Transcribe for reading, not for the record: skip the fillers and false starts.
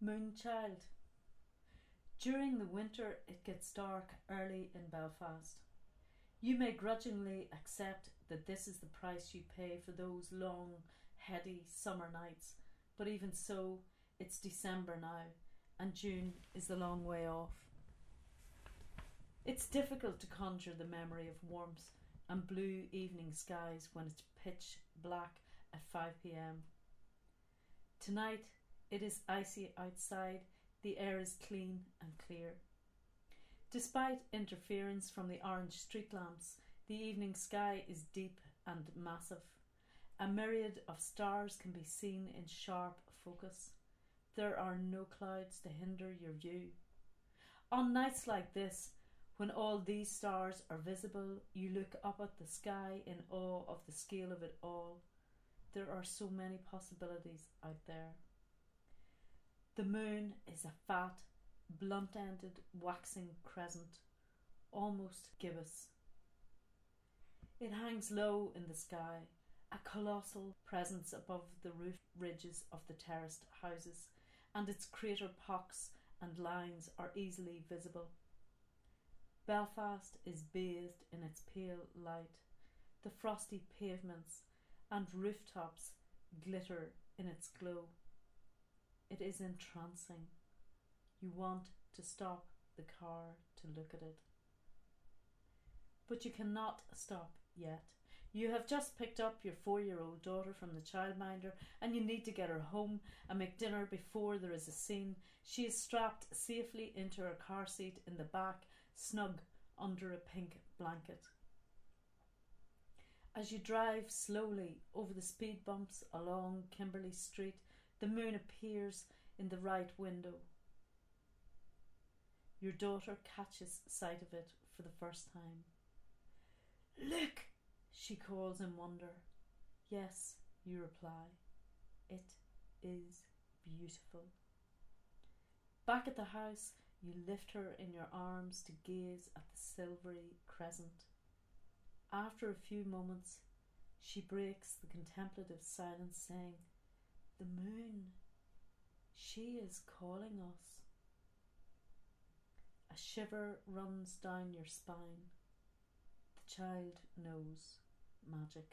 Moonchild. During the winter it gets dark early in Belfast. You may grudgingly accept that this is the price you pay for those long, heady summer nights, but even so, it's December now, and June is a long way off. It's difficult to conjure the memory of warmth and blue evening skies when it's pitch black at 5 p.m. Tonight it is icy outside, the air is clean and clear. Despite interference from the orange street lamps, the evening sky is deep and massive. A myriad of stars can be seen in sharp focus. There are no clouds to hinder your view. On nights like this, when all these stars are visible, you look up at the sky in awe of the scale of it all. There are so many possibilities out there. The moon is a fat, blunt-ended, waxing crescent, almost gibbous. It hangs low in the sky, a colossal presence above the roof ridges of the terraced houses, and its crater pocks and lines are easily visible. Belfast is bathed in its pale light. The frosty pavements and rooftops glitter in its glow. It is entrancing. You want to stop the car to look at it. But you cannot stop yet. You have just picked up your 4-year-old daughter from the childminder and you need to get her home and make dinner before there is a scene. She is strapped safely into her car seat in the back, snug under a pink blanket. As you drive slowly over the speed bumps along Kimberley Street, the moon appears in the right window. Your daughter catches sight of it for the first time. "Look!" she calls in wonder. "Yes," you reply. "It is beautiful." Back at the house, you lift her in your arms to gaze at the silvery crescent. After a few moments, she breaks the contemplative silence, saying, "The moon, she is calling us." A shiver runs down your spine. The child knows magic.